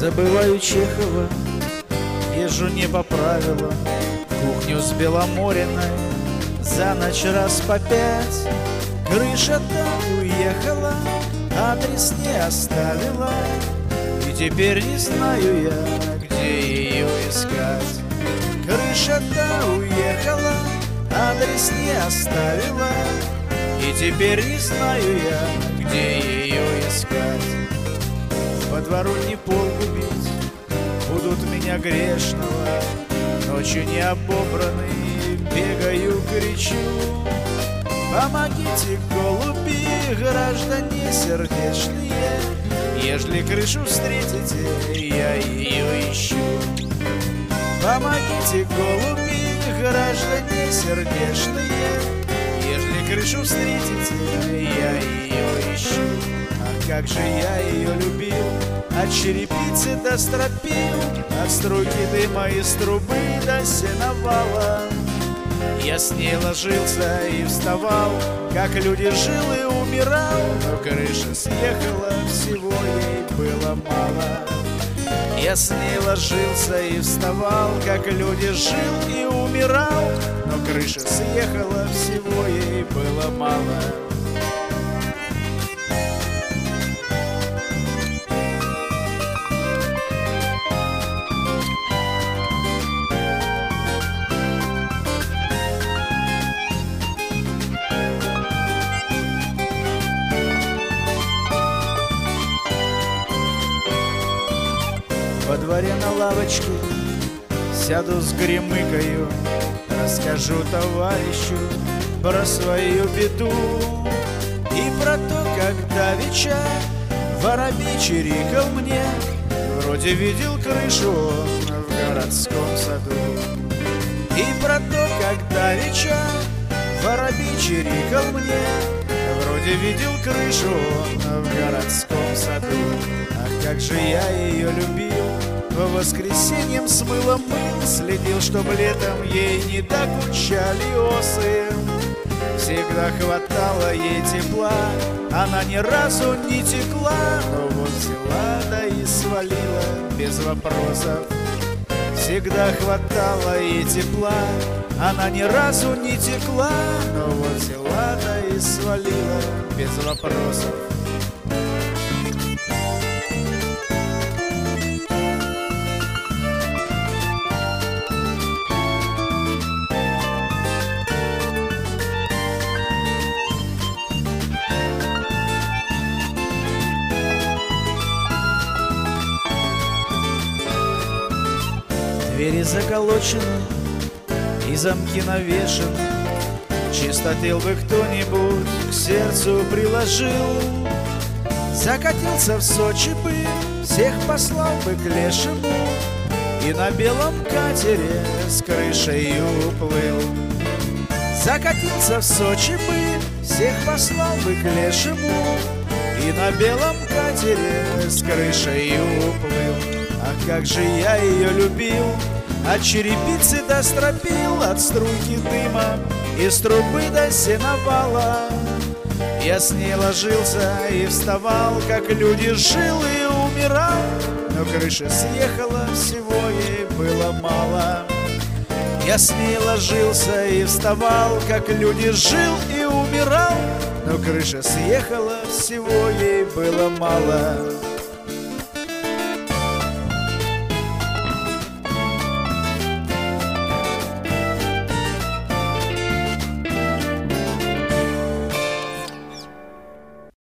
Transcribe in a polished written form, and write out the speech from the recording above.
забываю Чехова, езжу не по правилам, кухню с Беломориной за ночь раз по 5. Крыша-то уехала, адрес не оставила, и теперь не знаю я, где ее искать. Крыша-то уехала, адрес не оставила, и теперь не знаю я, где ее искать. По двору не полку бить, будут меня грешного, ночью не обобранный, бегаю, кричу. Помогите, голуби, граждане сердечные, ежели крышу встретите, я ее ищу. Помогите, голуби, граждане сердечные, ежели крышу встретите, я ее ищу. Ах, как же я ее любил, от черепицы до стропил, от струйки дыма из трубы до сеновала. Я с ней ложился и вставал, как люди жил и умирал, но крыша съехала, всего ей было мало. Я с ней ложился и вставал, как люди жил и умирал, но крыша съехала, всего ей было мало. Во дворе на лавочке сяду с гремыкою, расскажу товарищу про свою беду и про то, как давеча воробей чирикал мне, вроде видел крышу он в городском саду. И про то, как давеча воробей чирикал мне, вроде видел крышу он в городском саду. Ах, как же я ее любил, по воскресеньям с мылом мыл, следил, чтоб летом ей не докучали осы. Всегда хватало ей тепла, она ни разу не текла, но вот взяла да и свалила без вопросов. Всегда хватало ей тепла, она ни разу не текла, но вот взяла да и свалила без вопросов. Двери заколочены и замки навешаны, чистотел бы кто-нибудь к сердцу приложил. Закатился в Сочи бы, всех послал бы к лешему, и на белом катере с крышей уплыл. Закатился в Сочи бы, всех послал бы к лешему, и на белом катере с крышей уплыл. Ах, как же я ее любил, от черепицы до стропил, от струйки дыма из трубы до сеновала. Я с ней ложился и вставал, как люди жил и умирал, но крыша съехала, всего ей было мало. Я с ней ложился и вставал, как люди жил и умирал, но крыша съехала, всего ей было мало.